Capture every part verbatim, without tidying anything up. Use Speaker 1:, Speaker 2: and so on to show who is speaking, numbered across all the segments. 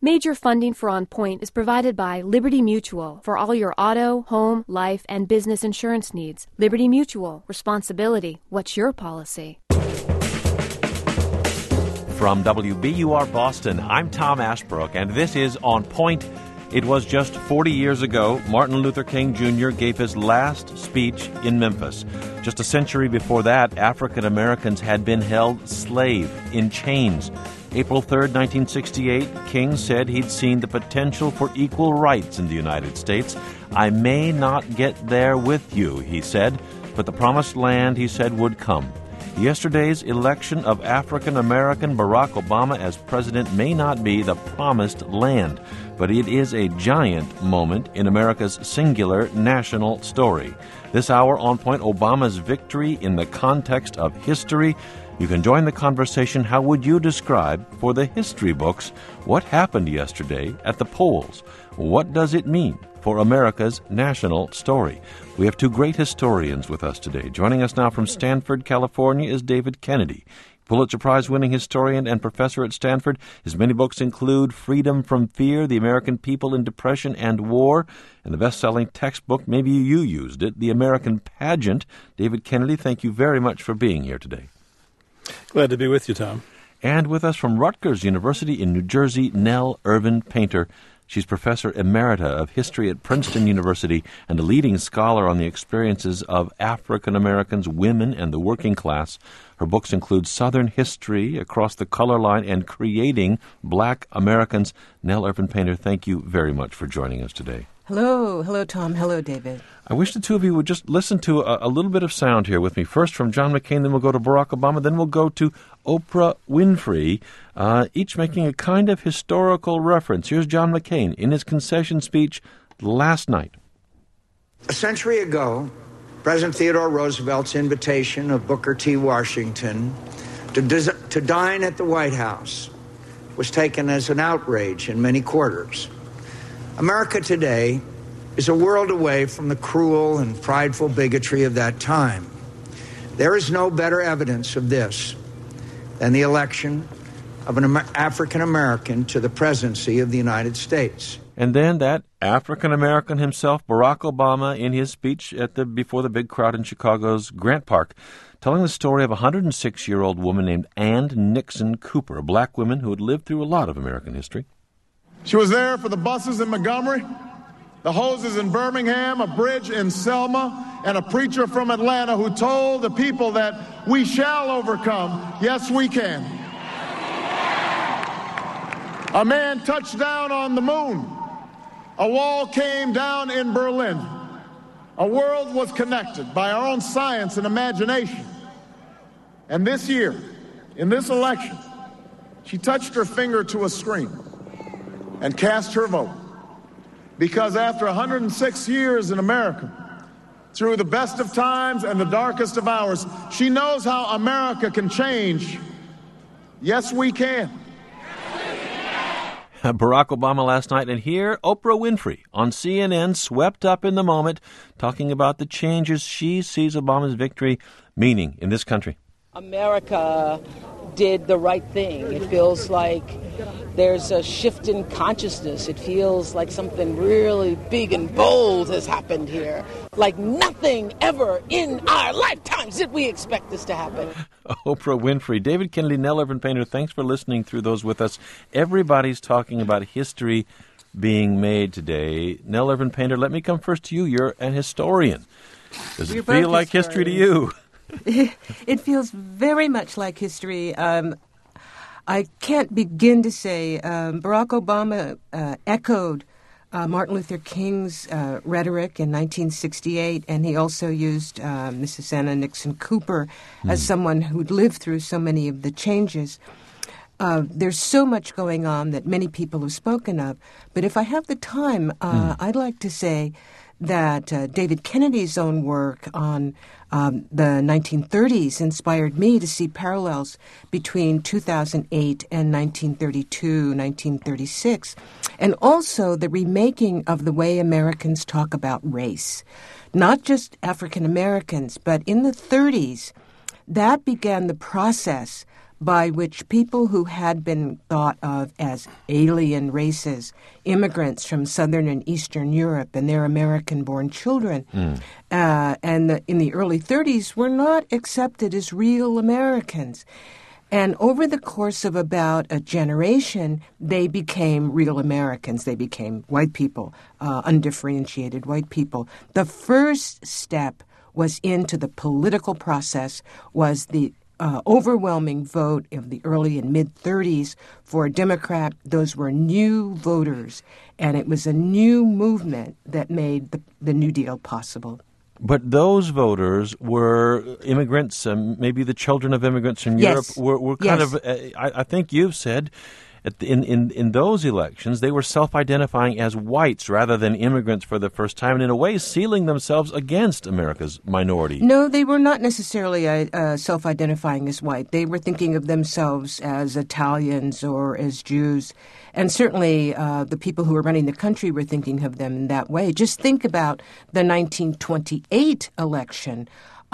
Speaker 1: Major funding for On Point is provided by Liberty Mutual for all your auto, home, life, and business insurance needs. Liberty Mutual. Responsibility. What's your policy?
Speaker 2: From W B U R Boston, I'm Tom Ashbrook, and this is On Point. It was just forty years ago Martin Luther King Junior gave his last speech in Memphis. Just a century before that, African Americans had been held slave in chains. April third, nineteen sixty-eight, King said he'd seen the potential for equal rights in the United States. I may not get there with you, he said, but the promised land, he said, would come. Yesterday's election of African-American Barack Obama as president may not be the promised land, but it is a giant moment in America's singular national story. This hour, On Point, Obama's victory in the context of history. You can join the conversation. How would you describe, for the history books, what happened yesterday at the polls? What does it mean for America's national story? We have two great historians with us today. Joining us now from Stanford, California, is David Kennedy, Pulitzer Prize-winning historian and professor at Stanford. His many books include Freedom from Fear, The American People in Depression and War, and the best-selling textbook, maybe you used it, The American Pageant. David Kennedy, thank you very much for being here today.
Speaker 3: Glad to be with you, Tom.
Speaker 2: And with us from Rutgers University in New Jersey, Nell Irvin Painter. She's Professor Emerita of History at Princeton University and a leading scholar on the experiences of African Americans, women, and the working class. Her books include Southern History, Across the Color Line, and Creating Black Americans. Nell Irvin Painter, thank you very much for joining us today.
Speaker 4: Hello. Hello, Tom. Hello, David.
Speaker 2: I wish the two of you would just listen to a, a little bit of sound here with me. First from John McCain, then we'll go to Barack Obama, then we'll go to Oprah Winfrey, uh, each making a kind of historical reference. Here's John McCain in his concession speech last night.
Speaker 5: A century ago, President Theodore Roosevelt's invitation of Booker T. Washington to, dis- to dine at the White House was taken as an outrage in many quarters. America today is a world away from the cruel and prideful bigotry of that time. There is no better evidence of this than the election of an Amer- African American to the presidency of the United States.
Speaker 2: And then that African American himself, Barack Obama, in his speech at the before the big crowd in Chicago's Grant Park, telling the story of a one hundred six-year-old woman named Ann Nixon Cooper, a black woman who had lived through a lot of American history.
Speaker 6: She was there for the buses in Montgomery, the hoses in Birmingham, a bridge in Selma, and a preacher from Atlanta who told the people that we shall overcome. Yes, we can. A man touched down on the moon. A wall came down in Berlin. A world was connected by our own science and imagination. And this year, in this election, she touched her finger to a screen and cast her vote. Because after one hundred six years in America, through the best of times and the darkest of hours, she knows how America can change. Yes, we can.
Speaker 2: Barack Obama last night, and here Oprah Winfrey on C N N, swept up in the moment, talking about the changes she sees Obama's victory meaning in this country.
Speaker 7: America did the right thing. It feels like there's a shift in consciousness. It feels like something really big and bold has happened here. Like nothing ever in our lifetimes did we expect this to happen.
Speaker 2: Oprah Winfrey. David Kennedy, Nell Irvin Painter, thanks for listening through those with us. Everybody's talking about history being made today. Nell Irvin Painter, let me come first to you. You're an historian. Does
Speaker 4: We're
Speaker 2: it feel like
Speaker 4: historians.
Speaker 2: history to you?
Speaker 4: It feels very much like history. Um, I can't begin to say um, Barack Obama uh, echoed uh, Martin Luther King's uh, rhetoric in nineteen sixty-eight, and he also used uh, Missus Anna Nixon Cooper mm. as someone who'd lived through so many of the changes. Uh, there's so much going on that many people have spoken of, but if I have the time, uh, mm. I'd like to say that uh, David Kennedy's own work on um, the nineteen thirties inspired me to see parallels between two thousand eight and nineteen thirty-two, nineteen thirty-six, and also the remaking of the way Americans talk about race. Not just African Americans, but in the thirties, that began the process by which people who had been thought of as alien races, immigrants from Southern and Eastern Europe and their American-born children, mm. uh, and the, in the early thirties were not accepted as real Americans. And over the course of about a generation, they became real Americans. They became white people, uh, undifferentiated white people. The first step was into the political process, was the uh, overwhelming vote of the early and mid-thirties for a Democrat. Those were new voters, and it was a new movement that made the, the New Deal possible.
Speaker 2: But those voters were immigrants, um, maybe the children of immigrants in Europe,
Speaker 4: yes.
Speaker 2: were, were kind
Speaker 4: yes.
Speaker 2: of, uh, I, I think you've said, at the, in, in, in those elections, they were self-identifying as whites rather than immigrants for the first time, and in a way sealing themselves against America's minority.
Speaker 4: No, they were not necessarily uh, uh, self-identifying as white. They were thinking of themselves as Italians or as Jews. And certainly uh, the people who were running the country were thinking of them in that way. Just think about the nineteen twenty-eight election,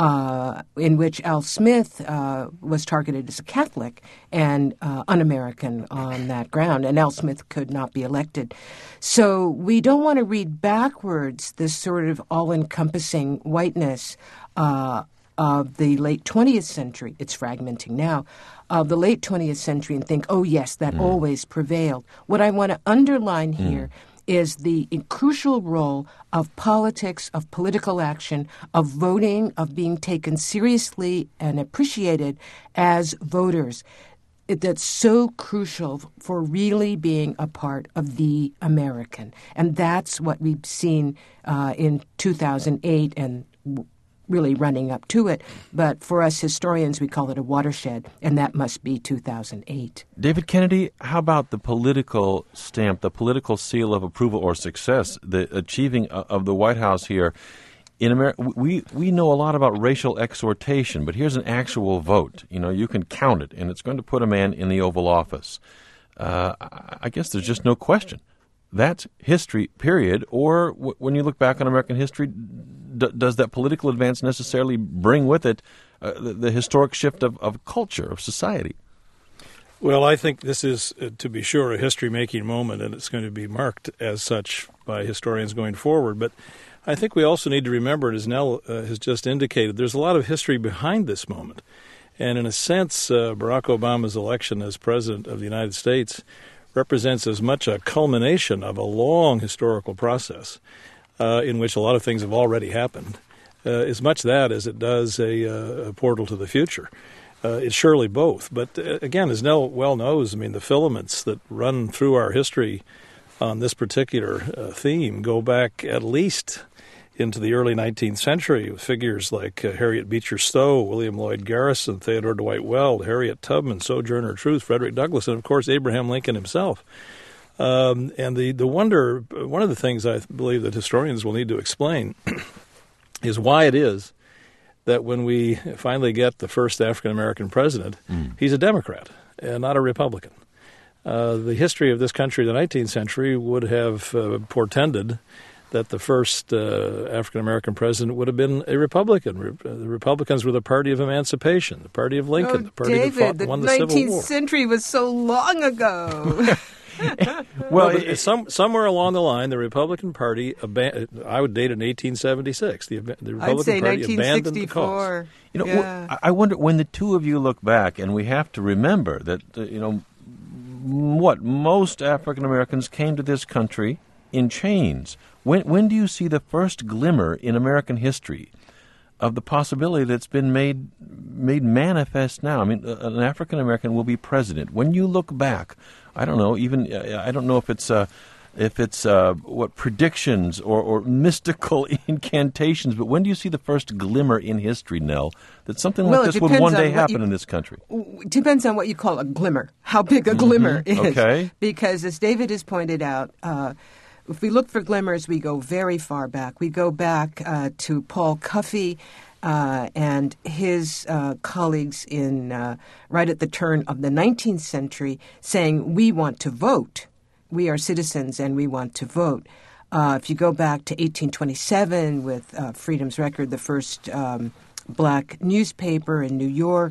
Speaker 4: uh, in which Al Smith uh, was targeted as a Catholic and uh, un-American on that ground, and Al Smith could not be elected. So we don't want to read backwards this sort of all-encompassing whiteness uh, of the late twentieth century. It's fragmenting now. Of the late twentieth century and think, oh, yes, that mm. always prevailed. What I want to underline here mm. is the crucial role of politics, of political action, of voting, of being taken seriously and appreciated as voters. It, that's so crucial for really being a part of the American. And that's what we've seen uh, in two thousand eight and really running up to it. But for us historians, we call it a watershed, and that must be two thousand eight.
Speaker 2: David Kennedy, how about the political stamp, the political seal of approval or success, the achieving of the White House here? In America, we, we know a lot about racial exhortation, but here's an actual vote. You know, you can count it, and it's going to put a man in the Oval Office. Uh, I guess there's just no question. That's history, period. Or w- when you look back on American history, d- does that political advance necessarily bring with it uh, the, the historic shift of, of culture, of society?
Speaker 3: Well, I think this is, uh, to be sure, a history-making moment, and it's going to be marked as such by historians going forward. But I think we also need to remember, as Nell uh, has just indicated, there's a lot of history behind this moment. And in a sense, uh, Barack Obama's election as President of the United States represents as much a culmination of a long historical process uh, in which a lot of things have already happened, uh, as much that as it does a, uh, a portal to the future. Uh, it's surely both. But uh, again, as Nell well knows, I mean, the filaments that run through our history on this particular uh, theme go back at least into the early nineteenth century, with figures like uh, Harriet Beecher Stowe, William Lloyd Garrison, Theodore Dwight Weld, Harriet Tubman, Sojourner Truth, Frederick Douglass, and, of course, Abraham Lincoln himself. Um, and the, the wonder, one of the things I believe that historians will need to explain is why it is that when we finally get the first African-American president, mm. he's a Democrat and not a Republican. Uh, the history of this country in the nineteenth century would have uh, portended that the first uh, African-American president would have been a Republican. Re- the Republicans were the party of emancipation, the party of Lincoln,
Speaker 4: oh,
Speaker 3: the party
Speaker 4: David,
Speaker 3: that fought,
Speaker 4: the
Speaker 3: won the Civil War.
Speaker 4: the nineteenth century was so long ago.
Speaker 3: well, well it, some, somewhere along the line, the Republican Party, aban- I would date it in eighteen seventy-six. The, the Republican
Speaker 4: I'd say
Speaker 3: Party abandoned the cause.
Speaker 2: You know,
Speaker 4: yeah.
Speaker 2: well, I wonder, when the two of you look back, and we have to remember that, uh, you know, what, most African Americans came to this country in chains. When when do you see the first glimmer in American history of the possibility that's been made made manifest now? I mean, an African American will be president. When you look back, I don't know, even I don't know if it's uh, if it's uh, what predictions or, or mystical incantations, but when do you see the first glimmer in history, Nell, that something like
Speaker 4: well,
Speaker 2: this would one day happen you, in this country?
Speaker 4: It depends on what you call a glimmer, how big a glimmer
Speaker 2: mm-hmm.
Speaker 4: is.
Speaker 2: Okay.
Speaker 4: Because as David has pointed out, uh, if we look for glimmers, we go very far back. We go back uh, to Paul Cuffey uh, and his uh, colleagues in uh, right at the turn of the nineteenth century saying, we want to vote. We are citizens and we want to vote. Uh, if you go back to eighteen twenty-seven with uh, Freedom's Record, the first um, black newspaper in New York,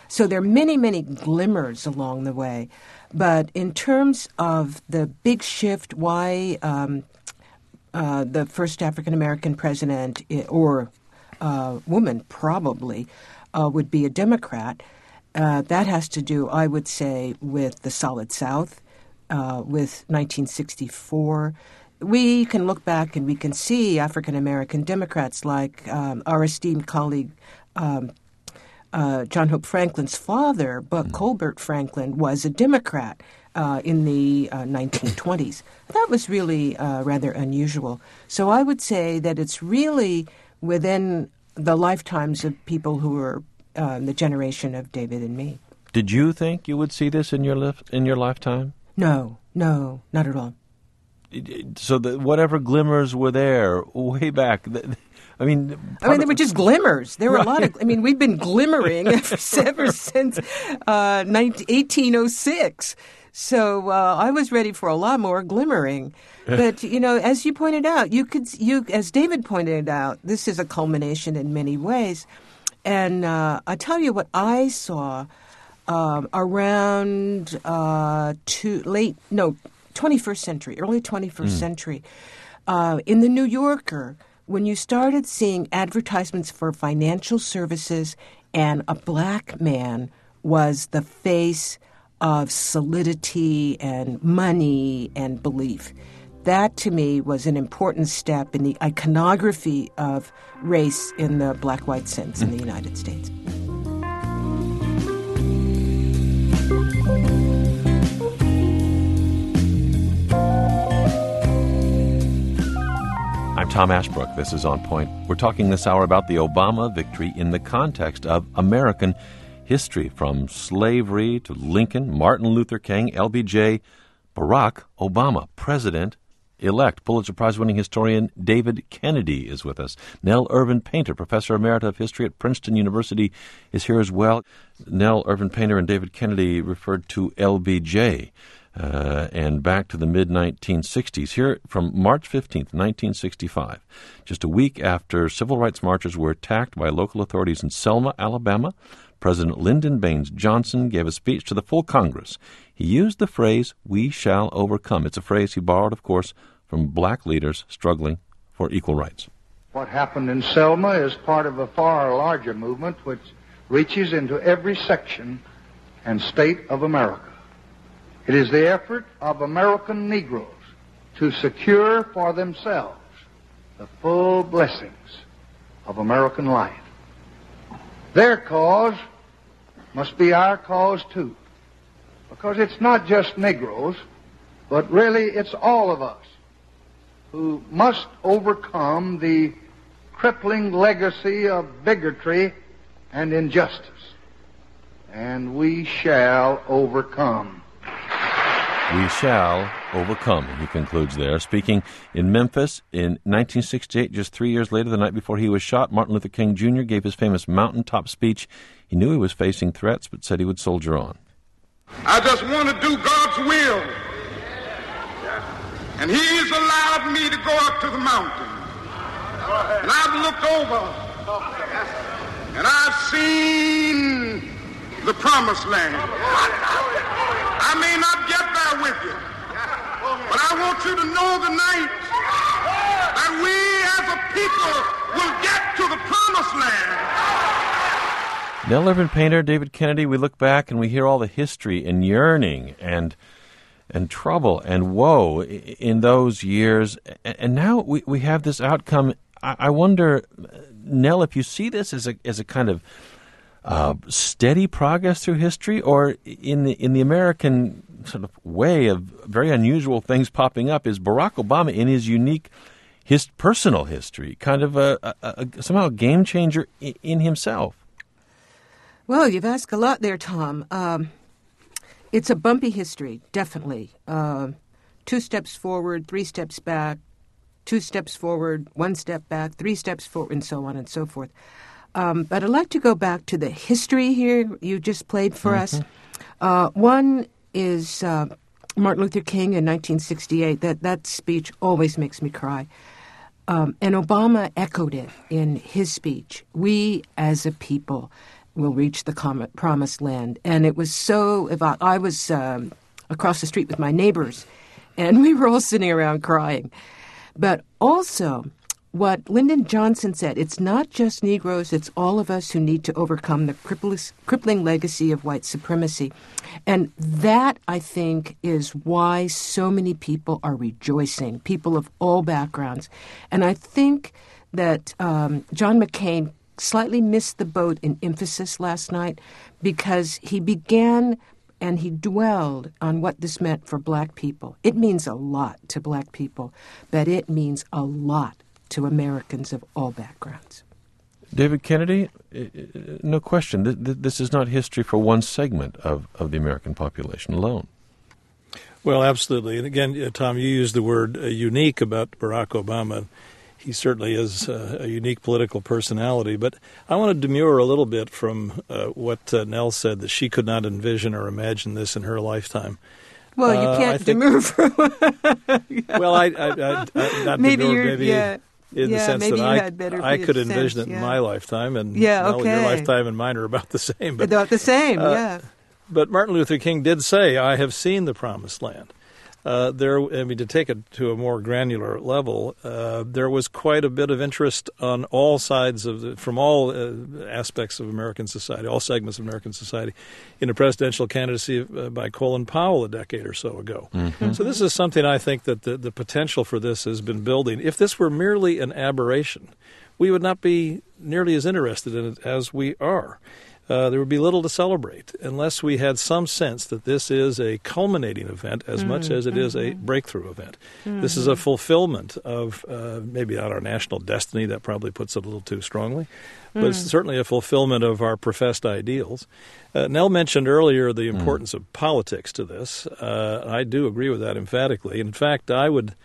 Speaker 4: So there are many, many glimmers along the way. But in terms of the big shift, why um, uh, the first African-American president or uh, woman probably uh, would be a Democrat, uh, that has to do, I would say, with the Solid South, uh, with nineteen sixty-four. We can look back and we can see African-American Democrats like um, our esteemed colleague um, uh, John Hope Franklin's father, Buck Colbert Franklin, was a Democrat uh, in the uh, nineteen twenties. That was really uh, rather unusual. So I would say that it's really within the lifetimes of people who were uh, the generation of David and me.
Speaker 2: Did you think you would see this in your lif- in your lifetime?
Speaker 4: No, no, not at all.
Speaker 2: So that whatever glimmers were there way back, I mean...
Speaker 4: I mean, they were just glimmers. There were right. a lot of... I mean, we've been glimmering ever, ever since uh, eighteen oh six. So uh, I was ready for a lot more glimmering. But, you know, as you pointed out, you could, you, as David pointed out, this is a culmination in many ways. And uh, I tell you what I saw um, around uh, two, late... no. twenty-first century, early twenty-first mm. century, uh, in the New Yorker, when you started seeing advertisements for financial services and a black man was the face of solidity and money and belief. That, to me, was an important step in the iconography of race in the black-white sense in the United States.
Speaker 2: I'm Tom Ashbrook. This is On Point. We're talking this hour about the Obama victory in the context of American history, from slavery to Lincoln, Martin Luther King, L B J, Barack Obama, President-elect. Pulitzer Prize-winning historian David Kennedy is with us. Nell Irvin Painter, Professor Emerita of History at Princeton University, is here as well. Nell Irvin Painter and David Kennedy referred to L B J. Uh, and back to the mid nineteen sixties. Here from March fifteenth, nineteen sixty-five, just a week after civil rights marchers were attacked by local authorities in Selma, Alabama, President Lyndon Baines Johnson gave a speech to the full Congress. He used the phrase, "We shall overcome." It's a phrase he borrowed, of course, from black leaders struggling for equal rights.
Speaker 8: What happened in Selma is part of a far larger movement which reaches into every section and state of America. It is the effort of American Negroes to secure for themselves the full blessings of American life. Their cause must be our cause too, because it's not just Negroes, but really it's all of us who must overcome the crippling legacy of bigotry and injustice. And we shall overcome.
Speaker 2: We shall overcome, he concludes there. Speaking in Memphis in nineteen sixty-eight, just three years later, the night before he was shot, Martin Luther King Junior gave his famous mountaintop speech. He knew he was facing threats, but said he would soldier on.
Speaker 9: I just want to do God's will. And he's allowed me to go up to the mountain. And I've looked over, and I've seen the promised land. I may not get there with you, but I want you to know tonight that we as a people will get to the promised land.
Speaker 2: Nell Irvin Painter, David Kennedy, we look back and we hear all the history and yearning and and trouble and woe in those years. And now we, we have this outcome. I, I wonder, Nell, if you see this as a as a kind of Uh, steady progress through history, or in the in the American sort of way of very unusual things popping up, is Barack Obama in his unique, his personal history, kind of a, a, a somehow a game changer in, in himself?
Speaker 4: Well, you've asked a lot there, Tom. Um, it's a bumpy history, definitely. Uh, two steps forward, three steps back, two steps forward, one step back, three steps forward, and so on and so forth. Um, but I'd like to go back to the history here you just played for mm-hmm. us. Uh, one is uh, Martin Luther King in nineteen sixty-eight. That, that speech always makes me cry. Um, and Obama echoed it in his speech. We as a people. will reach the com- promised land. And it was so, if I, I was um, across the street with my neighbors, and we were all sitting around crying. But also, what Lyndon Johnson said, it's not just Negroes, it's all of us who need to overcome the crippling legacy of white supremacy. And that, I think, is why so many people are rejoicing, people of all backgrounds. And I think that um, John McCain slightly missed the boat in emphasis last night because he began and he dwelled on what this meant for black people. It means a lot to black people, but it means a lot to Americans of all backgrounds.
Speaker 2: David Kennedy, no question, this is not history for one segment of, of the American population alone.
Speaker 3: Well, absolutely. And again, Tom, you used the word uh, unique about Barack Obama. He certainly is uh, a unique political personality. But I want to demur a little bit from uh, what uh, Nell said, that she could not envision or imagine this in her lifetime.
Speaker 4: Well, you
Speaker 3: uh,
Speaker 4: can't
Speaker 3: think,
Speaker 4: demur from...
Speaker 3: yeah. Well, I, I, I, I not
Speaker 4: maybe
Speaker 3: demur,
Speaker 4: you're,
Speaker 3: maybe
Speaker 4: yeah.
Speaker 3: in
Speaker 4: yeah,
Speaker 3: the sense
Speaker 4: maybe
Speaker 3: that
Speaker 4: you
Speaker 3: I,
Speaker 4: had better
Speaker 3: I could
Speaker 4: sense,
Speaker 3: envision it
Speaker 4: yeah.
Speaker 3: in my lifetime, and
Speaker 4: yeah,
Speaker 3: Nell,
Speaker 4: okay.
Speaker 3: your lifetime and mine are about the same. But,
Speaker 4: about the same,
Speaker 3: uh,
Speaker 4: yeah.
Speaker 3: But Martin Luther King did say, I have seen the promised land. Uh, there, I mean, to take it to a more granular level, uh, there was quite a bit of interest on all sides of the, from all uh, aspects of American society, all segments of American society, in a presidential candidacy uh, by Colin Powell a decade or so ago. Mm-hmm. So this is something I think that the, the potential for this has been building. If this were merely an aberration, we would not be nearly as interested in it as we are. Uh, there would be little to celebrate unless we had some sense that this is a culminating event as mm-hmm. much as it is a breakthrough event. Mm-hmm. This is a fulfillment of uh, maybe not our national destiny, that probably puts it a little too strongly, but mm. it's certainly a fulfillment of our professed ideals. Uh, Nell mentioned earlier the importance mm. of politics to this. Uh, I do agree with that emphatically. In fact, I would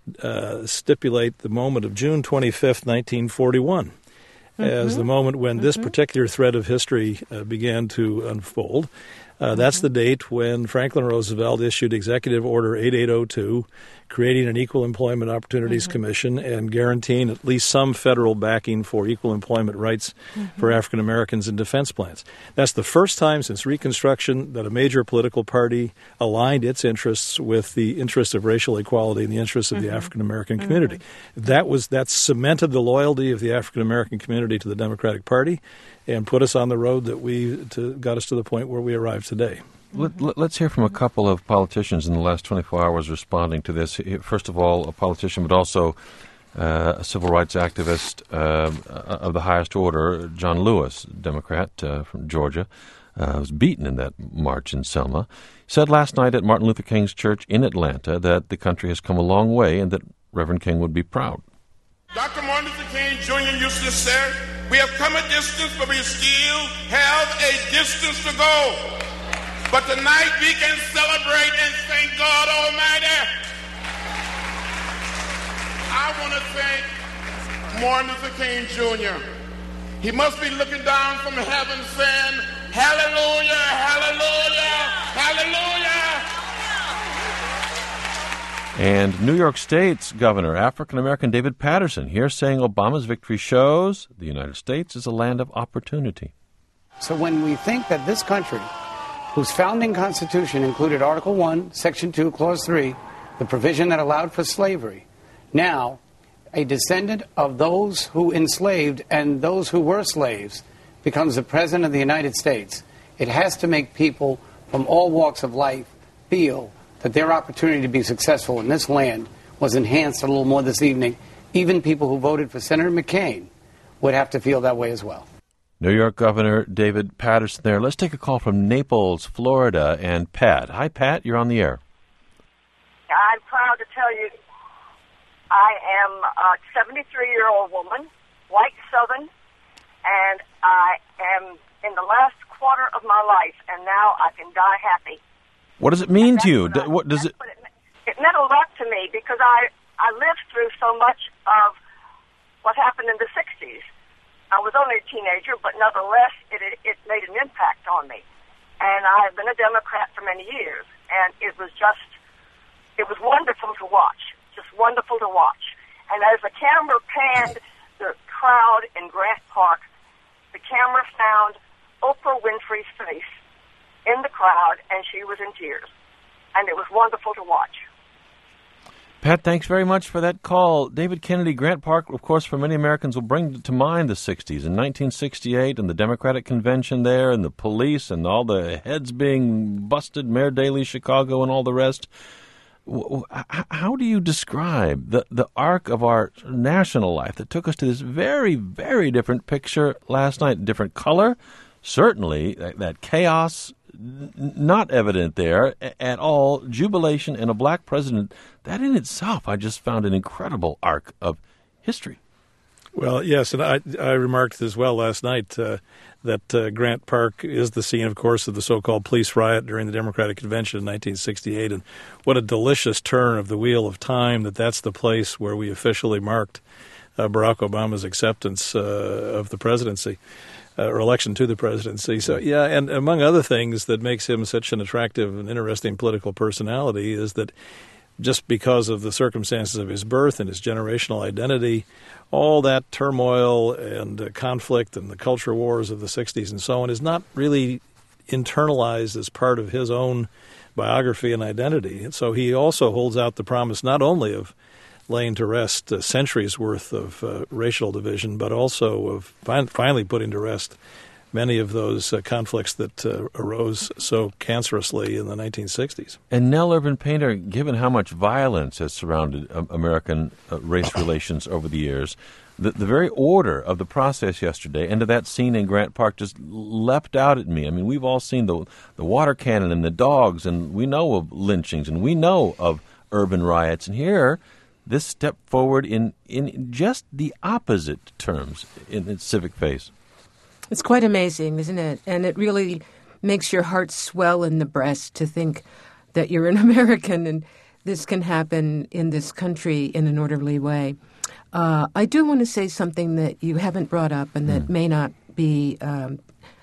Speaker 3: uh, stipulate the moment of June twenty-fifth, nineteen forty-one. Mm-hmm. as the moment when mm-hmm. this particular thread of history uh, began to unfold. Uh, mm-hmm. That's the date when Franklin Roosevelt issued Executive Order eighty-eight oh two, creating an Equal Employment Opportunities mm-hmm. Commission and guaranteeing at least some federal backing for equal employment rights mm-hmm. for African Americans in defense plans. That's the first time since Reconstruction that a major political party aligned its interests with the interests of racial equality and the interests of mm-hmm. the African American mm-hmm. community. That was that cemented the loyalty of the African American community to the Democratic Party and put us on the road that we to, got us to the point where we arrived today.
Speaker 2: Let, let's hear from a couple of politicians in the last twenty-four hours responding to this. First of all, a politician, but also uh, a civil rights activist uh, of the highest order, John Lewis, Democrat uh, from Georgia, uh, was beaten in that march in Selma, said last night at Martin Luther King's church in Atlanta that the country has come a long way and that Reverend King would be proud.
Speaker 9: Doctor Martin Luther King Junior used to say, we have come a distance, but we still have a distance to go. But tonight we can celebrate and thank God Almighty. I want to thank Martin Luther King Junior He must be looking down from heaven saying, hallelujah, hallelujah, hallelujah.
Speaker 2: And New York State's Governor, African-American David Paterson, here saying Obama's victory shows the United States is a land of opportunity.
Speaker 10: So when we think that this country, whose founding constitution included Article one, Section two, Clause three, the provision that allowed for slavery, now a descendant of those who enslaved and those who were slaves becomes the President of the United States, it has to make people from all walks of life feel that their opportunity to be successful in this land was enhanced a little more this evening. Even people who voted for Senator McCain would have to feel that way as well.
Speaker 2: New York Governor David Paterson there. Let's take a call from Naples, Florida, and Pat. Hi, Pat. You're on the air.
Speaker 11: I'm proud to tell you I am a seventy-three-year-old woman, white Southern, and I am in the last quarter of my life, and now I can die happy.
Speaker 2: What does it mean to you? What, I, what does it?
Speaker 11: What it, it meant a lot to me because I, I lived through so much of what happened in the sixties. I was only a teenager, but nonetheless, it, it, it made an impact on me. And I have been a Democrat for many years, and it was just, it was wonderful to watch, just wonderful to watch. And as the camera panned the crowd in Grant Park, the camera found Oprah Winfrey's face in the crowd, and she was in tears. And it was wonderful to watch.
Speaker 2: Pat, thanks very much for that call. David Kennedy, Grant Park, of course, for many Americans will bring to mind the sixties. In nineteen sixty-eight, and the Democratic Convention there, and the police, and all the heads being busted, Mayor Daley, Chicago, and all the rest. How do you describe the, the arc of our national life that took us to this very, very different picture last night? Different color, certainly, that, that chaos, not evident there at all, jubilation and a black president. That in itself, I just found an incredible arc of history.
Speaker 3: Well, yes, and I, I remarked as well last night uh, that uh, Grant Park is the scene, of course, of the so-called police riot during the Democratic Convention in nineteen sixty-eight, and what a delicious turn of the wheel of time that that's the place where we officially marked uh, Barack Obama's acceptance uh, of the presidency. Uh, or election to the presidency. So, yeah, and among other things that makes him such an attractive and interesting political personality is that just because of the circumstances of his birth and his generational identity, all that turmoil and uh, conflict and the culture wars of the sixties and so on is not really internalized as part of his own biography and identity. And so he also holds out the promise not only of laying to rest uh, centuries worth of uh, racial division, but also of fin- finally putting to rest many of those uh, conflicts that uh, arose so cancerously in the nineteen sixties.
Speaker 2: And Nell Irvin Painter, given how much violence has surrounded uh, American uh, race relations over the years, the, the very order of the process yesterday and to that scene in Grant Park just leapt out at me. I mean, we've all seen the the water cannon and the dogs, and we know of lynchings, and we know of urban riots. And here, this step forward in, in just the opposite terms in its civic face.
Speaker 4: It's quite amazing, isn't it? And it really makes your heart swell in the breast to think that you're an American and this can happen in this country in an orderly way. Uh, I do want to say something that you haven't brought up and that mm. may not be um,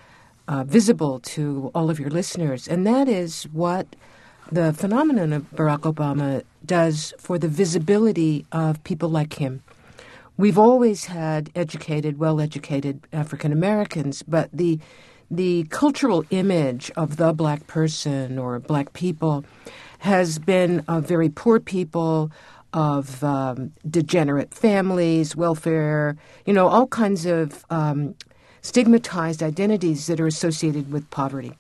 Speaker 4: uh, visible to all of your listeners, and that is what the phenomenon of Barack Obama does for the visibility of people like him. We've always had educated, well-educated African Americans, but the the cultural image of the black person or black people has been of very poor people, of um, degenerate families, welfare, you know, all kinds of um, stigmatized identities that are associated with poverty.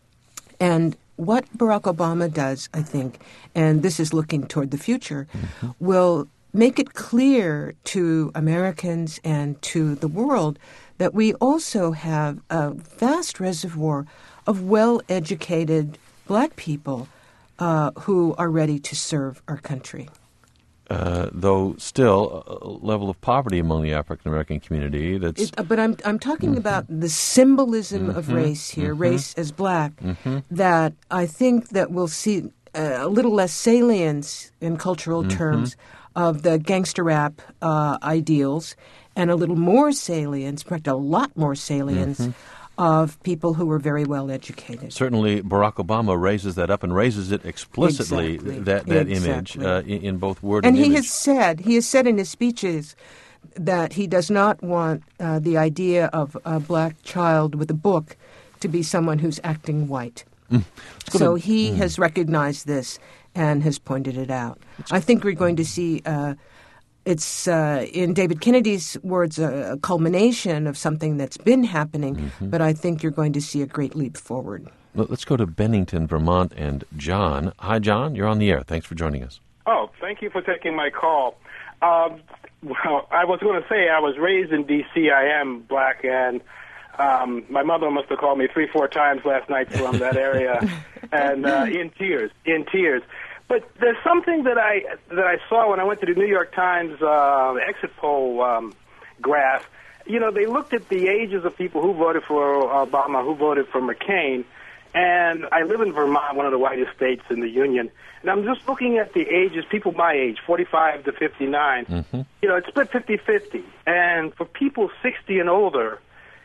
Speaker 4: And what Barack Obama does, I think, and this is looking toward the future, mm-hmm. will make it clear to Americans and to the world that we also have a vast reservoir of well-educated black people uh, who are ready to serve our country.
Speaker 2: Uh, though still a level of poverty among the African-American community. That's.
Speaker 4: It, but I'm I'm talking mm-hmm. about the symbolism mm-hmm. of race here, mm-hmm. race as black, mm-hmm. that I think that we'll see a little less salience in cultural mm-hmm. terms of the gangster rap uh, ideals, and a little more salience, in fact, a lot more salience, mm-hmm. of people who were very well educated.
Speaker 2: Certainly, Barack Obama raises that up and raises it explicitly,
Speaker 4: exactly.
Speaker 2: that, that
Speaker 4: exactly.
Speaker 2: image, uh, in, in both word
Speaker 4: and,
Speaker 2: and
Speaker 4: he
Speaker 2: image.
Speaker 4: has said, he has said in his speeches that he does not want uh, the idea of a black child with a book to be someone who's acting white. Mm. So to, he mm. has recognized this and has pointed it out. I think we're going to see, uh, it's uh, in David Kennedy's words, a, a culmination of something that's been happening, mm-hmm. but I think you're going to see a great leap forward.
Speaker 2: Let's go to Bennington, Vermont, and John. Hi, John. You're on the air. Thanks for joining us.
Speaker 12: Oh, thank you for taking my call. Um, well, I was going to say I was raised in D C I am black, and um, my mother must have called me three, four times last night from that area, and uh, in tears, in tears. But there's something that I that I saw when I went to the New York Times uh, exit poll um, graph. You know, they looked at the ages of people who voted for Obama, who voted for McCain, and I live in Vermont, one of the whitest states in the Union, and I'm just looking at the ages, people my age, forty-five to fifty-nine. Mm-hmm. You know, it's split fifty-fifty. And for people sixty and older,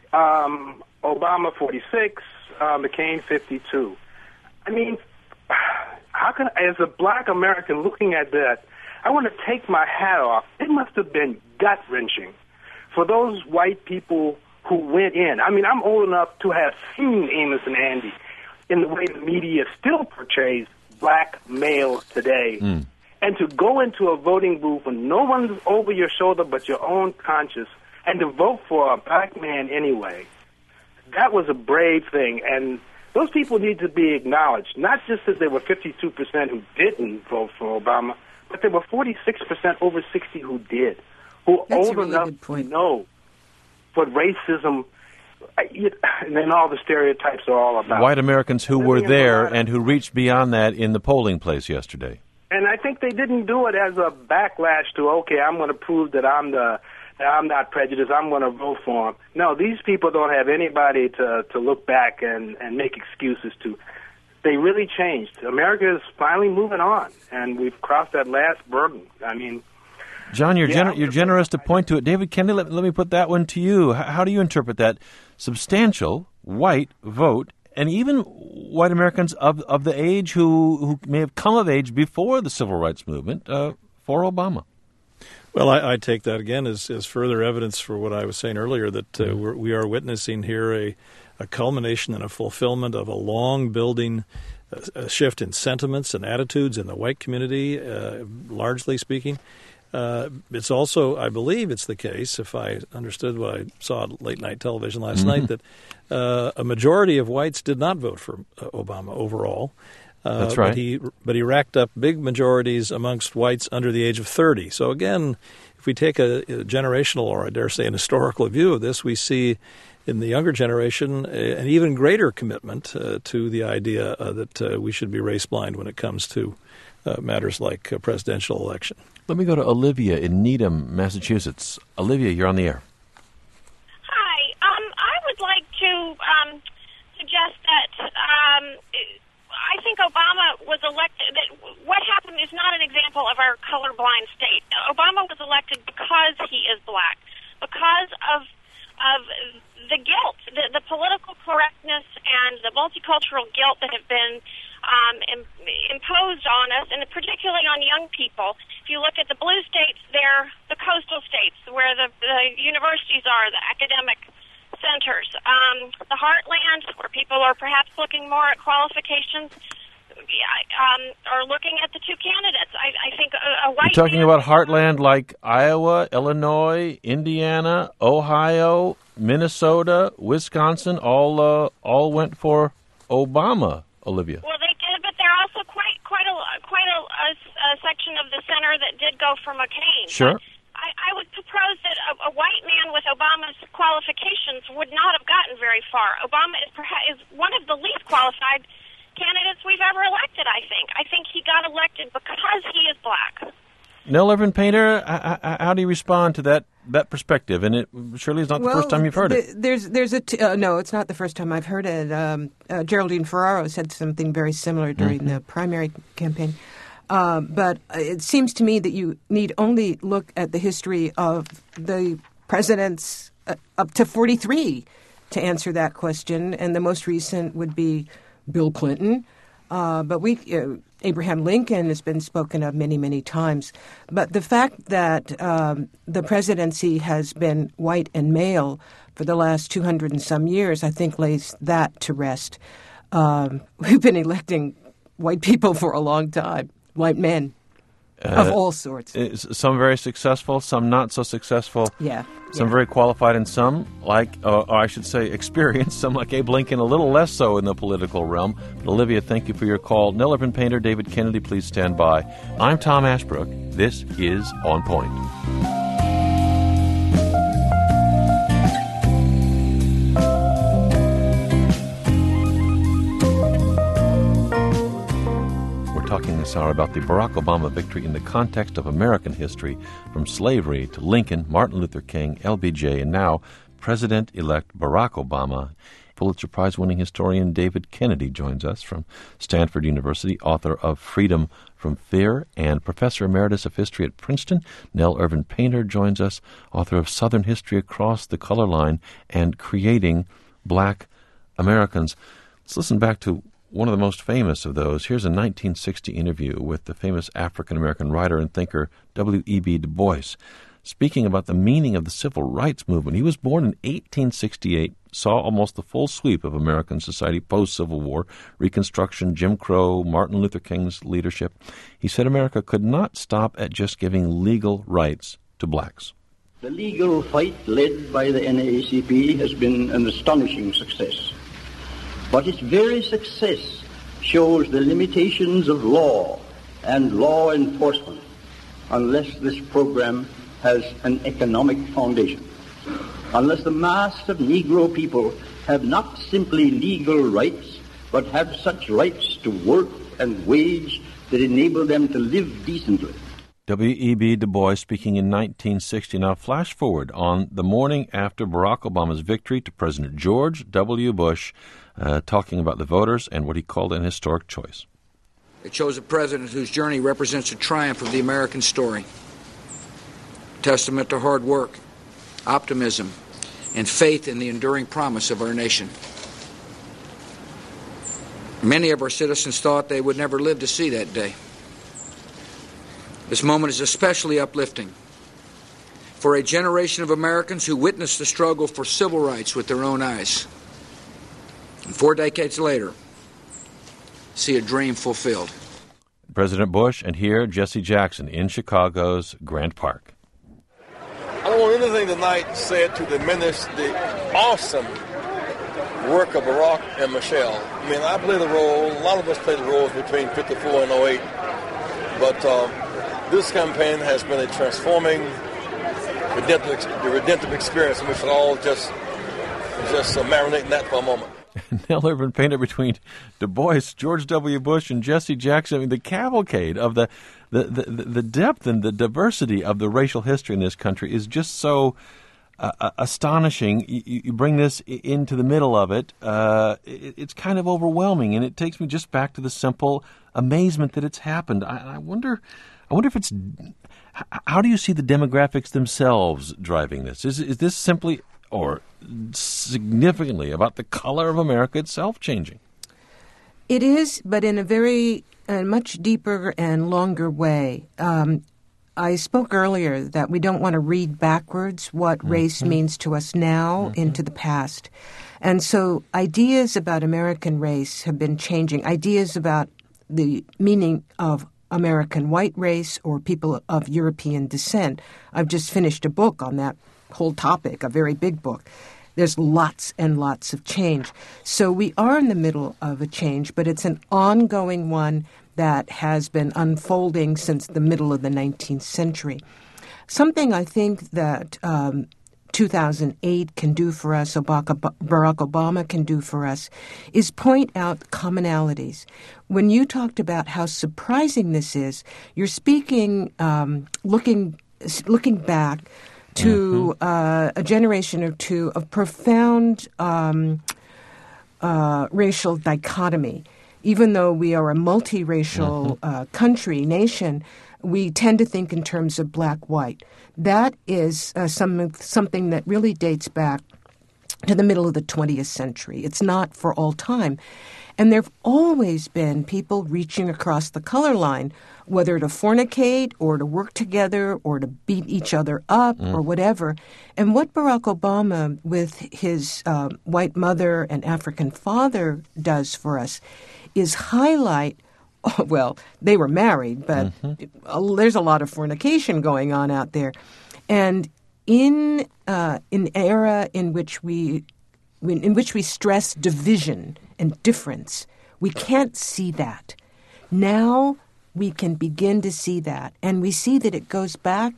Speaker 12: um, Obama forty-six, uh, McCain fifty-two. I mean, how can, as a black American looking at that, I want to take my hat off. It must have been gut-wrenching for those white people who went in. I mean, I'm old enough to have seen Amos and Andy in the way the media still portrays black males today. Mm. And to go into a voting booth when no one's over your shoulder but your own conscience and to vote for a black man anyway, that was a brave thing. And those people need to be acknowledged, not just that there were fifty-two percent who didn't vote for Obama, but there were forty-six percent over sixty who did, who are old
Speaker 4: really
Speaker 12: enough to know what racism and then all the stereotypes are all about.
Speaker 2: White Americans who were there and who reached beyond that in the polling place yesterday.
Speaker 12: And I think they didn't do it as a backlash to, okay, I'm going to prove that I'm the that I'm not prejudiced, I'm going to vote for him. No, these people don't have anybody to, to look back and, and make excuses to. They really changed. America is finally moving on, and we've crossed that last burden. I mean...
Speaker 2: John, you're,
Speaker 12: yeah,
Speaker 2: gener- you're generous to point to it. David Kennedy, let, let me put that one to you. H- how do you interpret that substantial white vote, and even white Americans of of the age who, who may have come of age before the civil rights movement uh, for Obama?
Speaker 3: Well, I, I take that again as, as further evidence for what I was saying earlier, that uh, we're, we are witnessing here a, a culmination and a fulfillment of a long building a, a shift in sentiments and attitudes in the white community, uh, largely speaking. Uh, it's also, I believe it's the case, if I understood what I saw on late-night television last mm-hmm. night, that uh, a majority of whites did not vote for uh, Obama overall. Uh,
Speaker 2: That's right.
Speaker 3: But he, but he racked up big majorities amongst whites under the age of thirty. So again, if we take a, a generational, or I dare say an historical view of this, we see in the younger generation a, an even greater commitment uh, to the idea uh, that uh, we should be race-blind when it comes to uh, matters like a presidential election.
Speaker 2: Let me go to Olivia in Needham, Massachusetts. Olivia, you're on the air.
Speaker 13: Hi. Um, I would like to um, suggest that um, I think Obama was elected. That what happened is not an example of our colorblind state. Obama was elected because he is black, because of of the guilt, the, the political correctness, and the multicultural guilt that have been um, im- imposed on us, and particularly on young people. If you look at the blue states, they're the coastal states where the, the universities are, the academic centers. Um, the heartland, where people are perhaps looking more at qualifications, um, are looking at the two candidates. I, I think a, a white
Speaker 2: You're talking
Speaker 13: man,
Speaker 2: about heartland like Iowa, Illinois, Indiana, Ohio, Minnesota, Wisconsin, all uh, all went for Obama, Olivia.
Speaker 13: Well, they did, but there are also quite quite a quite a, a, a section of the center that did go for McCain.
Speaker 2: Sure.
Speaker 13: But I, I would propose that a, a white man with Obama's qualifications would not have gotten very far. Obama is perhaps is one of the least qualified candidates we've ever elected, I think. I think he got elected because he is black.
Speaker 2: Nell Irvin Painter, how do you respond to that, that perspective? And it surely is not the
Speaker 4: well,
Speaker 2: first time you've heard
Speaker 4: the,
Speaker 2: it.
Speaker 4: There's, there's a t- uh, no, it's not the first time I've heard it. Um, uh, Geraldine Ferraro said something very similar during mm-hmm. the primary campaign. Um, but it seems to me that you need only look at the history of the presidents uh, up to forty-three to answer that question, and the most recent would be Bill Clinton. Uh, but we, uh, Abraham Lincoln has been spoken of many, many times. But the fact that um, the presidency has been white and male for the last two hundred and some years, I think lays that to rest. Um, we've been electing white people for a long time, white men uh, of all sorts.
Speaker 2: Some very successful, some not so successful.
Speaker 4: Yeah.
Speaker 2: Some
Speaker 4: yeah.
Speaker 2: very qualified, and some, like, uh, or I should say experienced, some like Abe Lincoln, a little less so in the political realm. But Olivia, thank you for your call. Nell Irvin Painter, David Kennedy, please stand by. I'm Tom Ashbrook. This is On Point. Talking this hour about the Barack Obama victory in the context of American history, from slavery to Lincoln, Martin Luther King, L B J, and now President-elect Barack Obama. Pulitzer Prize-winning historian David Kennedy joins us from Stanford University, author of Freedom from Fear, and Professor Emeritus of History at Princeton. Nell Irvin Painter joins us, author of Southern History Across the Color Line and Creating Black Americans. Let's listen back to one of the most famous of those. Here's a nineteen sixty interview with the famous African-American writer and thinker W E B Du Bois, speaking about the meaning of the civil rights movement. He was born in eighteen sixty-eight, saw almost the full sweep of American society post-Civil War, Reconstruction, Jim Crow, Martin Luther King's leadership. He said America could not stop at just giving legal rights to blacks.
Speaker 14: The legal fight led by the N double A C P has been an astonishing success. But its very success shows the limitations of law and law enforcement unless this program has an economic foundation. Unless the mass of Negro people have not simply legal rights, but have such rights to work and wage that enable them to live decently.
Speaker 2: W E B Du Bois speaking in nineteen sixty. Now flash forward on the morning after Barack Obama's victory to President George W. Bush, uh, talking about the voters and what he called an historic choice.
Speaker 5: It chose a president whose journey represents a triumph of the American story, testament to hard work, optimism, and faith in the enduring promise of our nation. Many of our citizens thought they would never live to see that day. This moment is especially uplifting for a generation of Americans who witnessed the struggle for civil rights with their own eyes. And four decades later, see a dream fulfilled.
Speaker 2: President Bush, and here Jesse Jackson in Chicago's Grant Park.
Speaker 15: I don't want anything tonight said to diminish the awesome work of Barack and Michelle. I mean, I play the role, a lot of us play the roles between fifty-four and oh eight, but uh, this campaign has been a transforming, redemptive, the redemptive experience, and we should all just, just uh, marinate in that for a moment.
Speaker 2: Nell Irvin painted between Du Bois, George W. Bush, and Jesse Jackson. I mean, the cavalcade of the, the, the, the depth and the diversity of the racial history in this country is just so uh, astonishing. You, you bring this into the middle of it, uh, it, it's kind of overwhelming, and it takes me just back to the simple amazement that it's happened. I, I wonder, I wonder if it's. How do you see the demographics themselves driving this? Is is this simply or significantly about the color of America itself changing?
Speaker 4: It is, but in a very uh, much deeper and longer way. Um, I spoke earlier that we don't want to read backwards what mm-hmm. race means to us now mm-hmm. into the past. And so ideas about American race have been changing. Ideas about the meaning of American white race or people of European descent. I've just finished a book on that whole topic, a very big book. There's lots and lots of change. So we are in the middle of a change, but it's an ongoing one that has been unfolding since the middle of the nineteenth century. Something I think that um, two thousand eight can do for us, Barack Obama can do for us, is point out commonalities. When you talked about how surprising this is, you're speaking, um, looking, looking back to mm-hmm. uh, a generation or two of profound um, uh, racial dichotomy. Even though we are a multiracial mm-hmm. uh, country, nation, we tend to think in terms of black-white. That is uh, some, something that really dates back to the middle of the twentieth century. It's not for all time. And there have always been people reaching across the color line, whether to fornicate or to work together or to beat each other up mm. or whatever. And what Barack Obama, with his uh, white mother and African father, does for us is highlight, oh, well, they were married, but mm-hmm. there's a lot of fornication going on out there. And in uh, an era in which we in which we stress division and difference, we can't see that. Now we can begin to see that, and we see that it goes back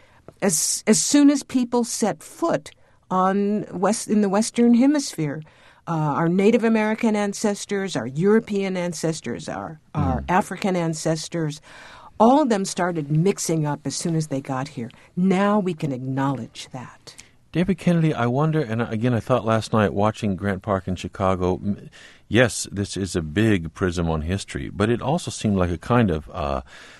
Speaker 4: as as soon as people set foot on west in the Western Hemisphere. Uh, our Native American ancestors, our European ancestors, our, our mm. African ancestors, all of them started mixing up as soon as they got here. Now we can acknowledge that.
Speaker 2: David Kennedy, I wonder, and again, I thought last night watching Grant Park in Chicago, yes, this is a big prism on history, but it also seemed like a kind of uh,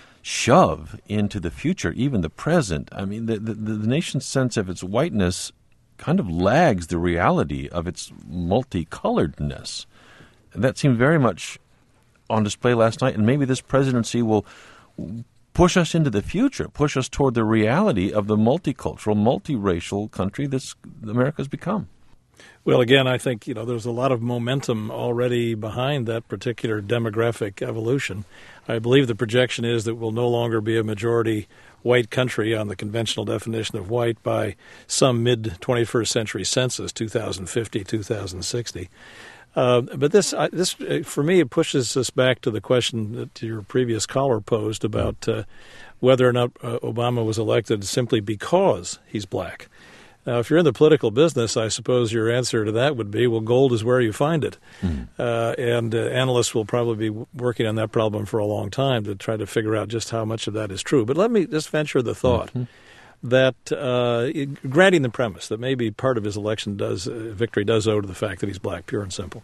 Speaker 2: shove into the future, even the present. I mean, the, the, the nation's sense of its whiteness kind of lags the reality of its multicoloredness. And that seemed very much on display last night, and maybe this presidency will push us into the future, push us toward the reality of the multicultural, multiracial country that America's become.
Speaker 3: Well, again, I think, you know, there's a lot of momentum already behind that particular demographic evolution. I believe the projection is that we'll no longer be a majority white country on the conventional definition of white by some mid-twenty-first century census, two thousand fifty, two thousand sixty. Uh, but this, uh, this, uh, for me, it pushes us back to the question that your previous caller posed about uh, whether or not uh, Obama was elected simply because he's black. Now, if you're in the political business, I suppose your answer to that would be, well, gold is where you find it. Mm. Uh, and uh, analysts will probably be working on that problem for a long time to try to figure out just how much of that is true. But let me just venture the thought mm-hmm. that, uh, granting the premise that maybe part of his election does, uh, victory does owe to the fact that he's black, pure and simple,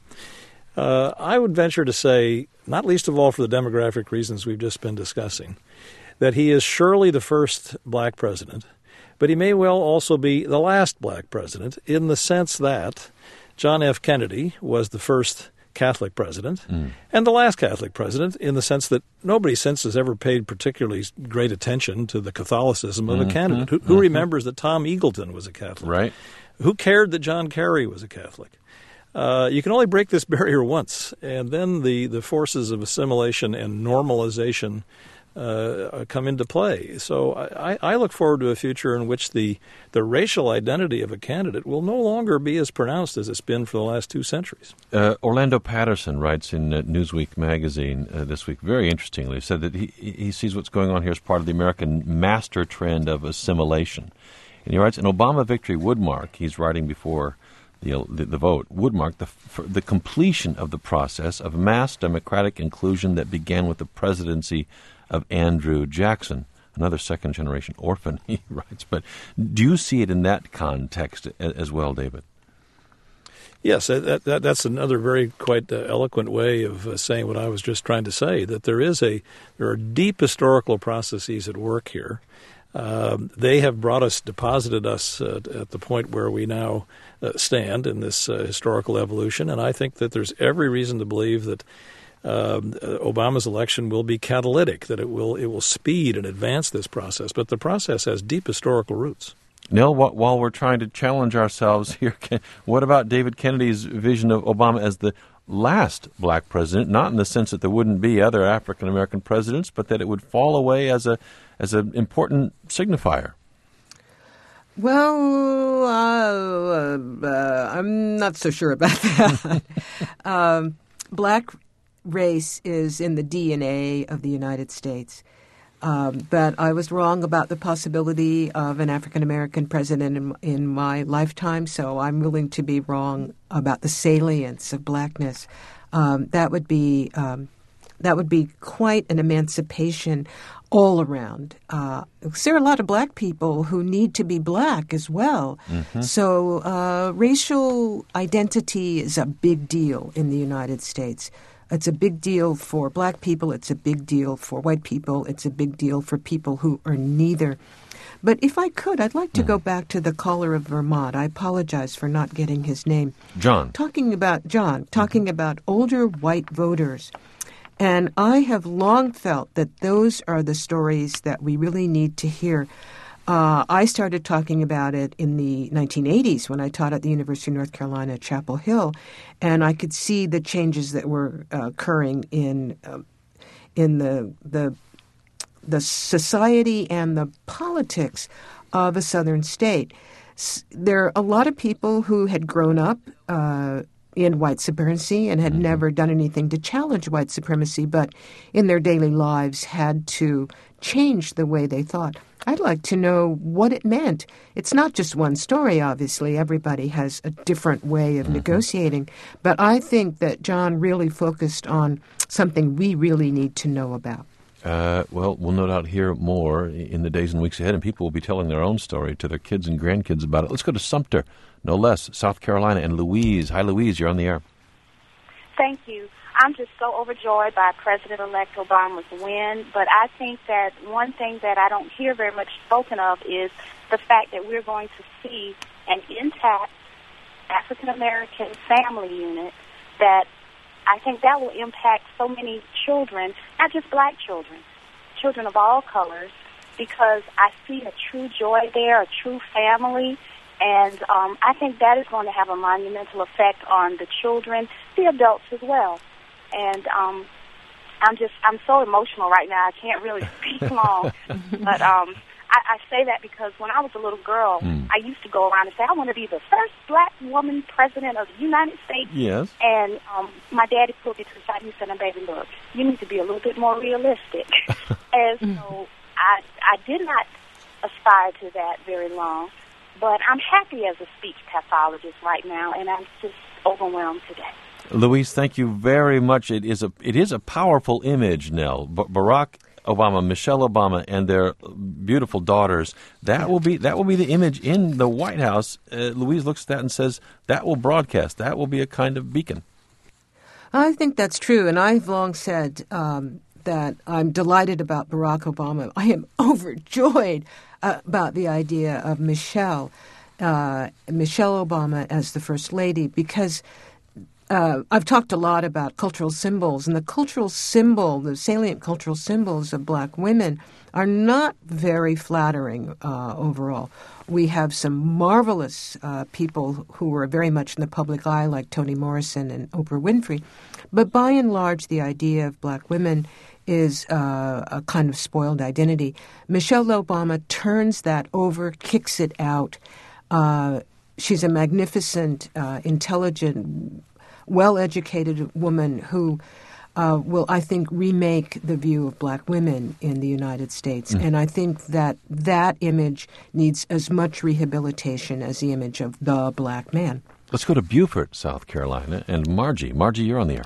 Speaker 3: uh, I would venture to say, not least of all for the demographic reasons we've just been discussing, that he is surely the first black president. But he may well also be the last black president in the sense that John F. Kennedy was the first Catholic president mm. and the last Catholic president in the sense that nobody since has ever paid particularly great attention to the Catholicism of mm-hmm. a candidate. Who, who mm-hmm. remembers that Tom Eagleton was a Catholic?
Speaker 2: Right.
Speaker 3: Who cared that John Kerry was a Catholic? Uh, you can only break this barrier once, and then the, the forces of assimilation and normalization Uh, come into play. So I, I look forward to a future in which the, the racial identity of a candidate will no longer be as pronounced as it's been for the last two centuries.
Speaker 2: Uh, Orlando Patterson writes in uh, Newsweek magazine uh, this week, very interestingly, said that he, he sees what's going on here as part of the American master trend of assimilation. And he writes, an Obama victory would mark, he's writing before the, the, the vote, would mark the, the completion of the process of mass democratic inclusion that began with the presidency of Andrew Jackson, another second-generation orphan, he writes. But do you see it in that context as well, David?
Speaker 3: Yes, that, that, that's another very quite uh, eloquent way of uh, saying what I was just trying to say, that there is a there are deep historical processes at work here. Um, they have brought us, deposited us uh, at the point where we now uh, stand in this uh, historical evolution, and I think that there's every reason to believe that Um, Obama's election will be catalytic, that it will it will speed and advance this process. But the process has deep historical roots.
Speaker 2: Nell, while we're trying to challenge ourselves here, what about David Kennedy's vision of Obama as the last black president? Not in the sense that there wouldn't be other African American presidents, but that it would fall away as a as an important signifier.
Speaker 4: Well, uh, uh, I'm not so sure about that. um, black race is in the D N A of the United States. Um, but I was wrong about the possibility of an African-American president in, in my lifetime, so I'm willing to be wrong about the salience of blackness. Um, that would be um, that would be quite an emancipation all around. Uh, there are a lot of black people who need to be black as well. Mm-hmm. So uh, racial identity is a big deal in the United States. It's a big deal for black people. It's a big deal for white people. It's a big deal for people who are neither. But if I could, I'd like to mm. go back to the caller of Vermont. I apologize for not getting his name.
Speaker 2: John.
Speaker 4: Talking about John, talking mm-hmm. about older white voters. And I have long felt that those are the stories that we really need to hear. Uh, I started talking about it in the nineteen eighties when I taught at the University of North Carolina at Chapel Hill, and I could see the changes that were uh, occurring in uh, in the the the society and the politics of a southern state. S- there are a lot of people who had grown up uh, in white supremacy and had mm-hmm. never done anything to challenge white supremacy, but in their daily lives had to change the way they thought. I'd like to know what it meant. It's not just one story, obviously. Everybody has a different way of mm-hmm. negotiating. But I think that John really focused on something we really need to know about.
Speaker 2: Uh, well, we'll no doubt hear more in the days and weeks ahead, and people will be telling their own story to their kids and grandkids about it. Let's go to Sumter, no less, South Carolina, and Louise. Hi, Louise. You're on the air.
Speaker 16: Thank you. I'm just so overjoyed by President-elect Obama's win, but I think that one thing that I don't hear very much spoken of is the fact that we're going to see an intact African-American family unit that I think that will impact so many children, not just black children, children of all colors, because I see a true joy there, a true family, and um, I think that is going to have a monumental effect on the children, the adults as well. And um, I'm just, I'm so emotional right now. I can't really speak long, but um, I, I say that because when I was a little girl, mm. I used to go around and say, I want to be the first black woman president of the United States.
Speaker 2: Yes.
Speaker 16: And um, my daddy pulled me to the side and he said, "Now, baby, look, you need to be a little bit more realistic." And so I, I did not aspire to that very long, but I'm happy as a speech pathologist right now, and I'm just overwhelmed today.
Speaker 2: Louise, thank you very much. It is a it is a powerful image, Nell. B- Barack Obama, Michelle Obama, and their beautiful daughters. That will be that will be the image in the White House. Uh, Louise looks at that and says that will broadcast. That will be a kind of beacon.
Speaker 4: I think that's true, and I've long said um, that I'm delighted about Barack Obama. I am overjoyed uh, about the idea of Michelle, uh, Michelle Obama as the First Lady, because Uh, I've talked a lot about cultural symbols, and the cultural symbol, the salient cultural symbols of black women are not very flattering uh, overall. We have some marvelous uh, people who are very much in the public eye, like Toni Morrison and Oprah Winfrey, but by and large, the idea of black women is uh, a kind of spoiled identity. Michelle Obama turns that over, kicks it out. Uh, she's a magnificent, uh, intelligent, well-educated woman who uh, will, I think, remake the view of black women in the United States. Mm. And I think that that image needs as much rehabilitation as the image of the black man.
Speaker 2: Let's go to Beaufort, South Carolina, and Margie. Margie, you're on the air.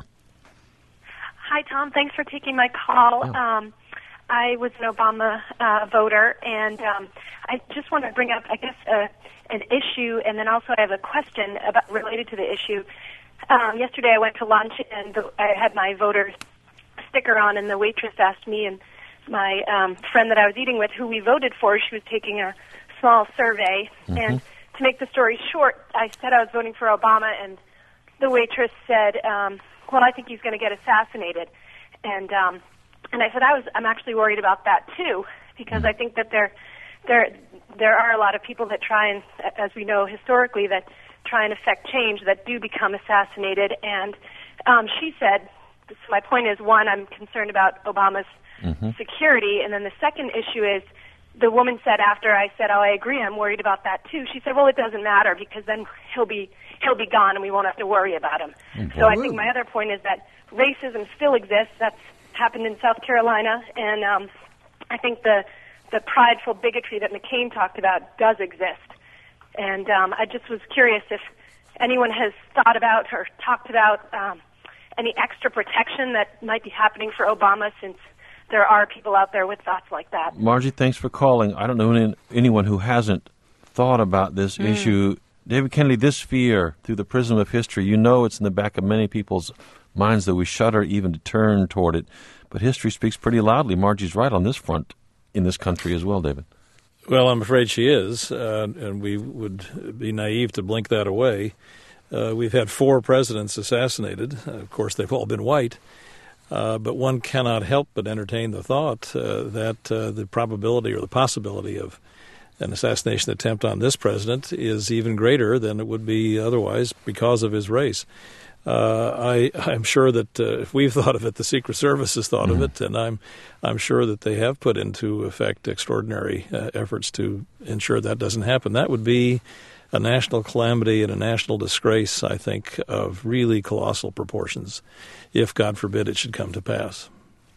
Speaker 17: Hi, Tom. Thanks for taking my call. Oh. Um, I was an Obama uh, voter, and um, I just want to bring up, I guess, uh, an issue, and then also I have a question about related to the issue. Um, yesterday I went to lunch, and the, I had my voter sticker on, and the waitress asked me and my um, friend that I was eating with who we voted for. She was taking a small survey, mm-hmm. and to make the story short, I said I was voting for Obama, and the waitress said, um, well, I think he's going to get assassinated. And um, and I said, I was, I'm actually worried about that, too, because I think that there, there, there are a lot of people that try and, as we know historically, that try and affect change that do become assassinated. And um, she said, so my point is, one, I'm concerned about Obama's mm-hmm. security. And then the second issue is, the woman said after I said, oh, I agree, I'm worried about that too. She said, well, it doesn't matter because then he'll be he'll be gone and we won't have to worry about him. Mm-hmm. So I think my other point is that racism still exists. That's happened in South Carolina. And um, I think the, the prideful bigotry that McCain talked about does exist. And um, I just was curious if anyone has thought about or talked about um, any extra protection that might be happening for Obama, since there are people out there with thoughts like that.
Speaker 2: Margie, thanks for calling. I don't know any, anyone who hasn't thought about this mm. issue. David Kennedy, this fear through the prism of history, you know it's in the back of many people's minds that we shudder even to turn toward it. But history speaks pretty loudly. Margie's right on this front in this country as well, David.
Speaker 3: Well, I'm afraid she is, uh, and we would be naive to blink that away. Uh, we've had four presidents assassinated. Uh, of course, they've all been white. Uh, but one cannot help but entertain the thought uh, that uh, the probability or the possibility of an assassination attempt on this president is even greater than it would be otherwise because of his race. Uh, I, I'm sure that uh, if we've thought of it, the Secret Service has thought mm-hmm. of it, and I'm I'm sure that they have put into effect extraordinary uh, efforts to ensure that doesn't happen. That would be a national calamity and a national disgrace, I think, of really colossal proportions, if, God forbid, it should come to pass.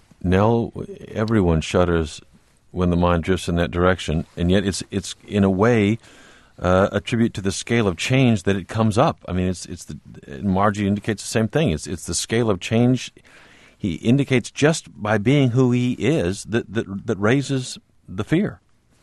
Speaker 2: Nell, everyone shudders when the mind drifts in that direction, and yet it's it's in a way uh, a tribute to the scale of change that it comes up. I mean, it's it's the Margie indicates the same thing. It's it's the scale of change he indicates just by being who he is that that, that raises the fear.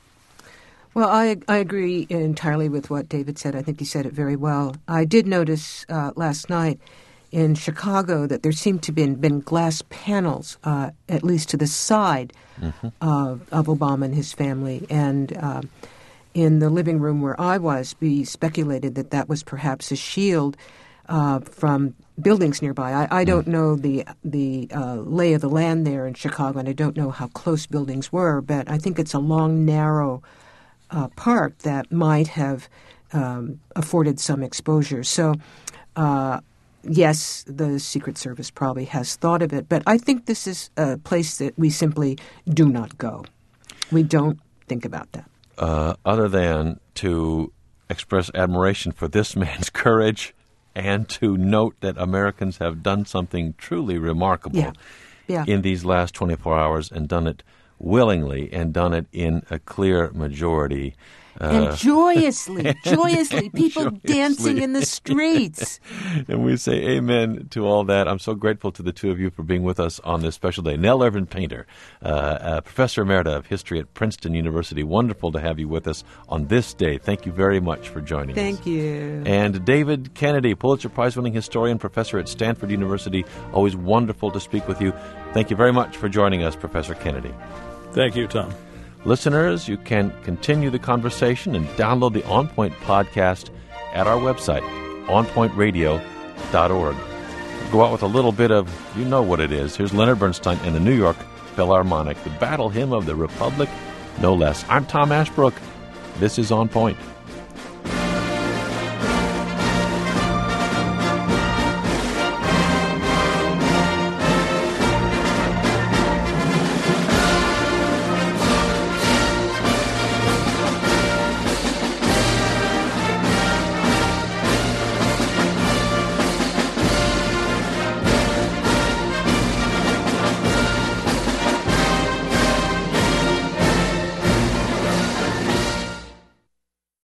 Speaker 4: Well, I I agree entirely with what David said. I think he said it very well. I did notice uh, last night in Chicago that there seemed to have been, been glass panels, uh, at least to the side mm-hmm. of, of Obama and his family. And uh, in the living room where I was, we speculated that that was perhaps a shield uh, from buildings nearby. I, I don't know the the uh, lay of the land there in Chicago, and I don't know how close buildings were, but I think it's a long, narrow uh, park that might have um, afforded some exposure. So, uh, yes, the Secret Service probably has thought of it, but I think this is a place that we simply do not go. We don't think about that.
Speaker 2: Uh, other than to express admiration for this man's courage and to note that Americans have done something truly remarkable
Speaker 4: yeah. Yeah.
Speaker 2: in these last twenty-four hours and done it willingly and done it in a clear majority.
Speaker 4: And
Speaker 2: Uh,
Speaker 4: joyously,
Speaker 2: and-
Speaker 4: joyously,
Speaker 2: and
Speaker 4: people
Speaker 2: joyously.
Speaker 4: dancing in the streets.
Speaker 2: And we say amen to all that. I'm so grateful to the two of you for being with us on this special day. Nell Irvin Painter, uh, uh, Professor Emerita of History at Princeton University. Wonderful to have you with us on this day. Thank you very much for joining us.
Speaker 4: Thank you.
Speaker 2: And David Kennedy, Pulitzer Prize-winning historian, professor at Stanford University. Always wonderful to speak with you. Thank you very much for joining us, Professor Kennedy.
Speaker 3: Thank you, Tom.
Speaker 2: Listeners, you can continue the conversation and download the On Point podcast at our website, on point radio dot org. Go out with a little bit of, you know what it is. Here's Leonard Bernstein and the New York Philharmonic, the battle hymn of the Republic, no less. I'm Tom Ashbrook. This is On Point.